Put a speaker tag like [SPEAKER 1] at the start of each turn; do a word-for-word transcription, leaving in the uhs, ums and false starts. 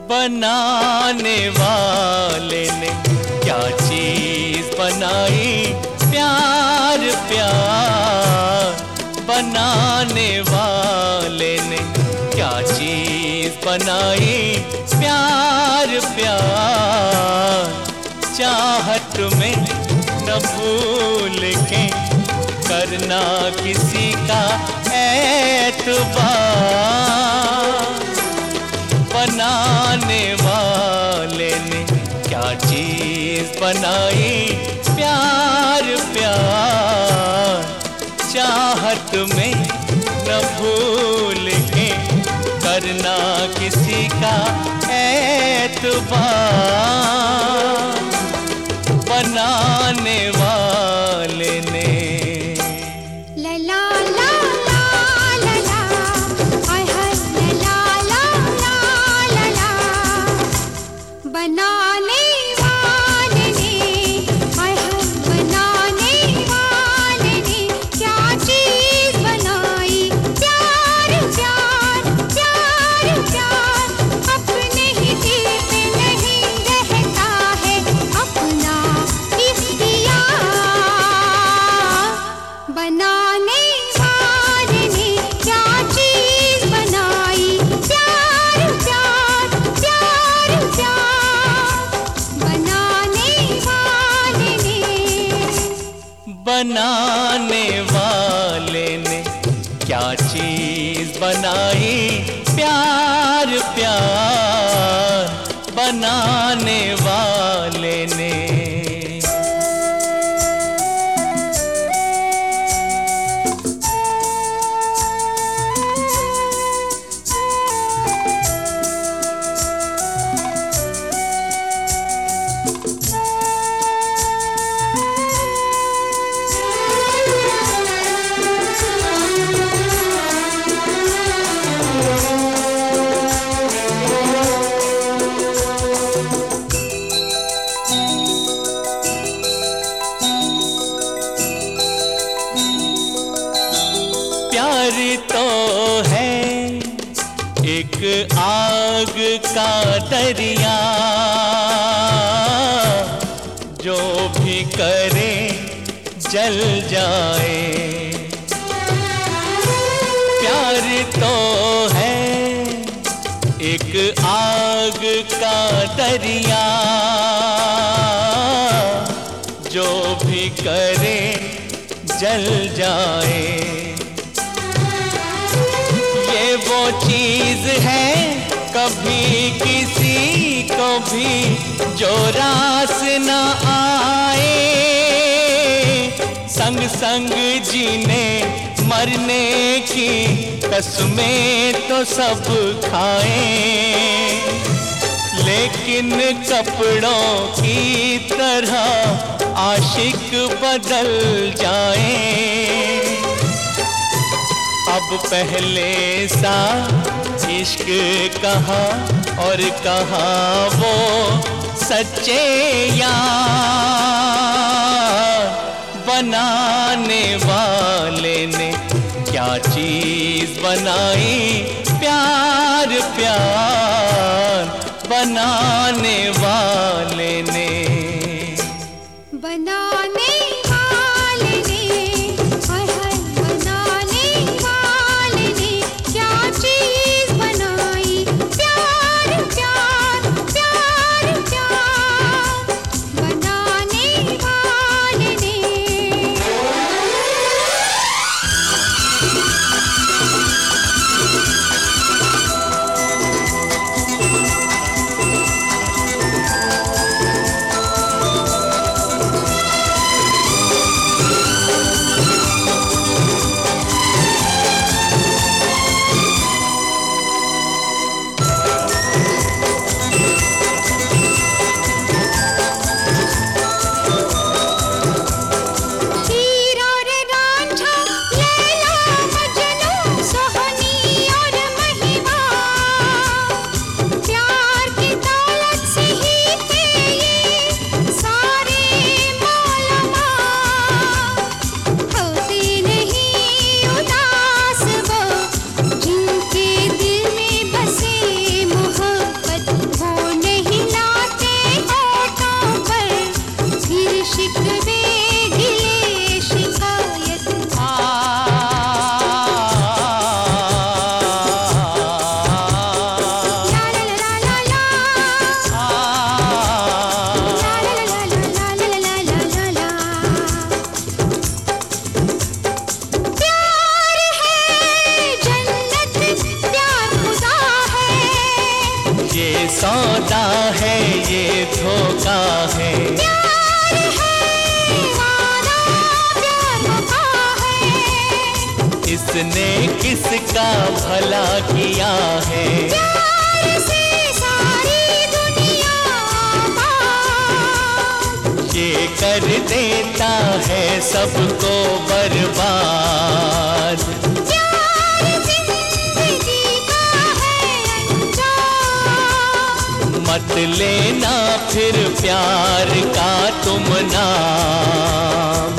[SPEAKER 1] बनाने वाले ने क्या चीज बनाई, प्यार प्यार। बनाने वाले ने क्या चीज बनाई, प्यार प्यार। चाहत में न भूल के करना किसी का एतबार। बनाने वाले ने क्या चीज बनाई, प्यार प्यार। चाहत में न भूल के करना किसी का एतबार। बनाने वाले ने
[SPEAKER 2] बनाने वाले ने, हाय हाय बनाने वाले ने क्या चीज बनाई, प्यार प्यार प्यार प्यार। अपने ही दिल पे नहीं रहता है अपना इख्तियार। बनाने वाले ने क्या चीज बनाई, प्यार प्यार प्यार प्यार।
[SPEAKER 1] बनाने वाले ने क्या चीज बनाई, प्यार प्यार। बनाने वाले ने प्यार तो है एक आग का दरिया, जो भी करे जल जाए। प्यार तो है एक आग का दरिया, जो भी करे जल जाए। ये वो चीज है कभी किसी को भी जो रास न आए। संग संग जीने मरने की कसमें तो सब खाएं, लेकिन कपड़ों की तरह आशिक बदल जाएं। अब पहले सा इश्क कहाँ और कहाँ वो सच्चे यार। बनाने वाले ने क्या चीज बनाई, प्यार प्यार। बनाने वाले ने
[SPEAKER 2] बनाने वाले ने, हाय हाय बनाने वाले ने क्या चीज बनाई, प्यार प्यार प्यार प्यार। बनाने वाले ने
[SPEAKER 1] का है।
[SPEAKER 2] प्यार है वादा, प्यार वफा है।
[SPEAKER 1] इसने किसका भला किया है।
[SPEAKER 2] प्यार से सारी दुनिया आबाद।
[SPEAKER 1] ये कर देता है सबको बर्बाद।
[SPEAKER 2] प्यार जिंदगी का है अंजाम।
[SPEAKER 1] मत लेना फिर प्यार का तुम नाम।